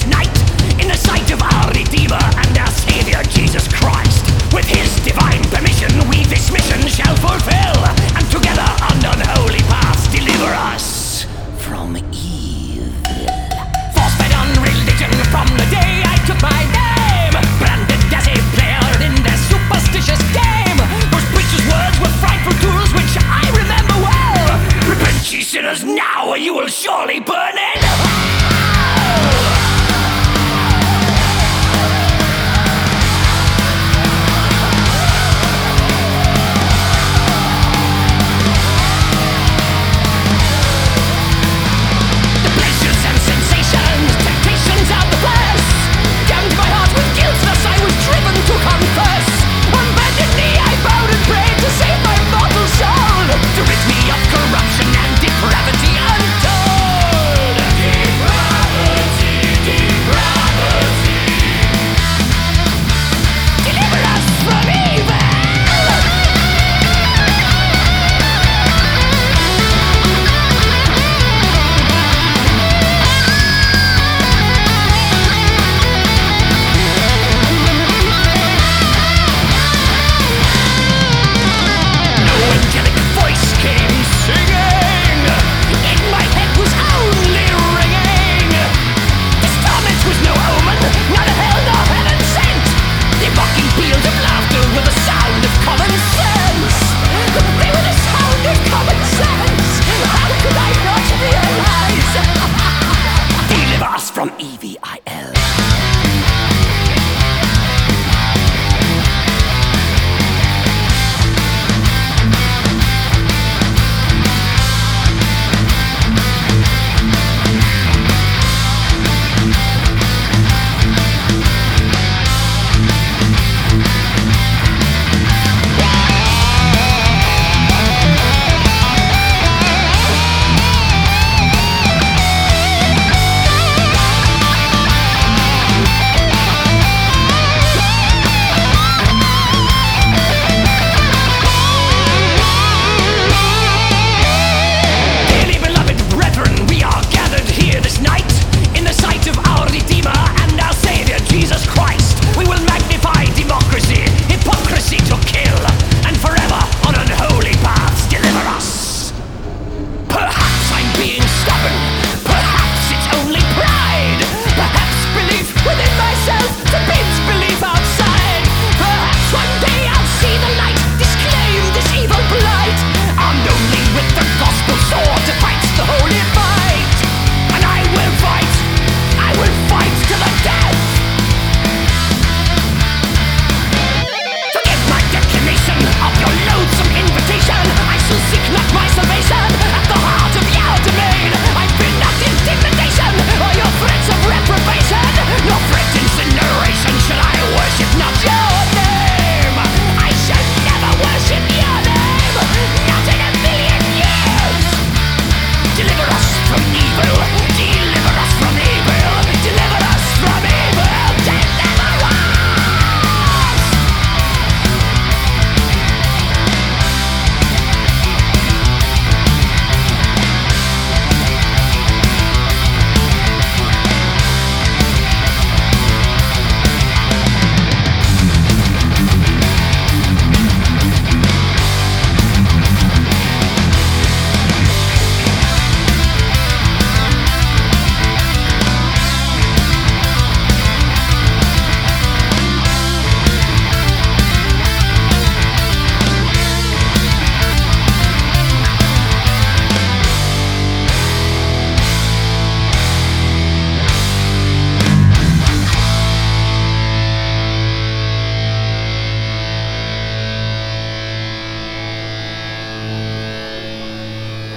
this night in the sight of our Redeemer and our Savior Jesus Christ. With His divine permission, we this mission shall fulfill, and together on unholy paths deliver us from evil. Force-fed on religion from the day I took my name, branded as a player in their superstitious game. Those preachers' words were frightful tools which I remember well. Repent, ye sinners, now, or you will surely burn in hell.